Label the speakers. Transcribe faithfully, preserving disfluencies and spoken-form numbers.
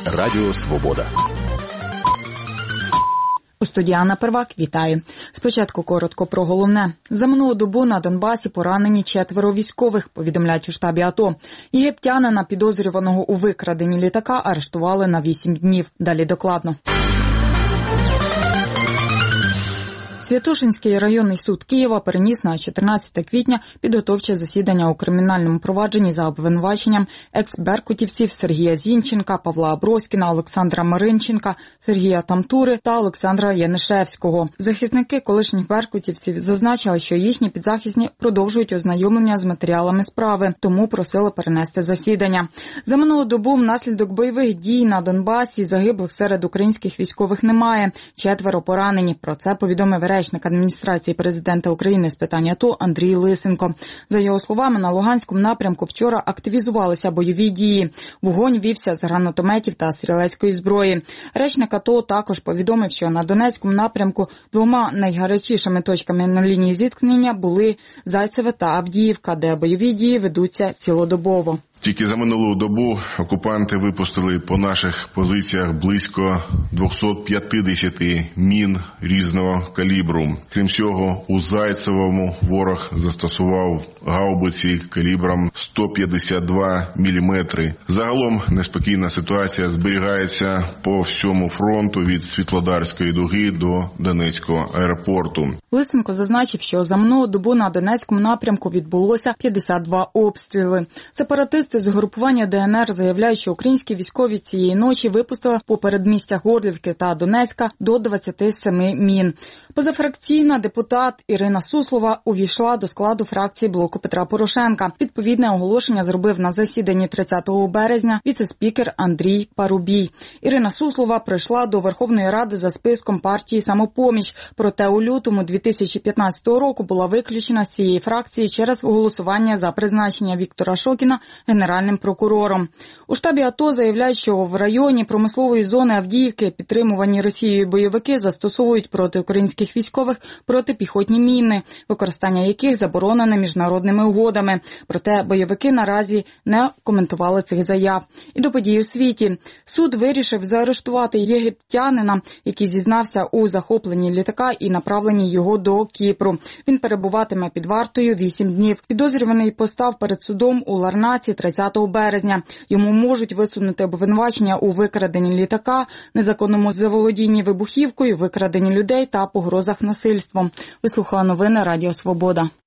Speaker 1: Радіо Свобода.
Speaker 2: У студії Анна Первак, вітаю. Спочатку коротко про головне. За минулу добу на Донбасі поранені четверо військових, повідомляють у штабі АТО. Єгиптянина, підозрюваного у викраденні літака, арештували на вісім днів. Далі докладно. Святошинський районний суд Києва переніс на чотирнадцяте квітня підготовче засідання у кримінальному провадженні за обвинуваченням екс-беркутівців Сергія Зінченка, Павла Аброськіна, Олександра Маринченка, Сергія Тамтури та Олександра Янишевського. Захисники колишніх беркутівців зазначили, що їхні підзахисні продовжують ознайомлення з матеріалами справи, тому просили перенести засідання. За минулу добу внаслідок бойових дій на Донбасі загиблих серед українських військових немає. Четверо поранені. Про це повідомив речник адміністрації президента України з питань АТО Андрій Лисенко. За його словами, на Луганському напрямку вчора активізувалися бойові дії. Вогонь вівся з гранатометів та стрілецької зброї. Речник АТО також повідомив, що на Донецькому напрямку двома найгарячішими точками на лінії зіткнення були Зайцеве та Авдіївка, де бойові дії ведуться цілодобово.
Speaker 3: Тільки за минулу добу окупанти випустили по наших позиціях близько двісті п'ятдесят мін різного калібру. Крім цього, у Зайцевому ворог застосував гаубиці калібром сто п'ятдесят два міліметри. Загалом неспокійна ситуація зберігається по всьому фронту від Світлодарської дуги до Донецького аеропорту.
Speaker 2: Лисенко зазначив, що за минулу добу на Донецькому напрямку відбулося п'ятдесят два обстріли. Сепаратисти з угрупування ДНР заявляють, що українські військові цієї ночі випустили по передмістях Горлівки та Донецька до двадцяти семи мін. Позафракційна депутат Ірина Суслова увійшла до складу фракції блоку Петра Порошенка. Відповідне оголошення зробив на засіданні тридцятого березня віце-спікер Андрій Парубій. Ірина Суслова прийшла до Верховної Ради за списком партії «Самопоміч». Проте у лютому дві тисячі п'ятнадцятого року була виключена з цієї фракції через голосування за призначення Віктора Шокіна генеральним прокурором. У штабі АТО заявляють, що в районі промислової зони Авдіївки підтримувані Росією бойовики застосовують проти українських військових протипіхотні міни, використання яких заборонене міжнародними угодами. Проте бойовики наразі не коментували цих заяв. І до подій у світі. Суд вирішив заарештувати єгиптянина, який зізнався у захопленні літака і направленні його до Кіпру. Він перебуватиме під вартою вісім днів. Підозрюваний постав перед судом у Ларнаці тридцятого березня. Йому можуть висунути обвинувачення у викраденні літака, незаконному заволодінні вибухівкою, викраденні людей та погрозах насильством. Ви слухали новини Радіо Свобода.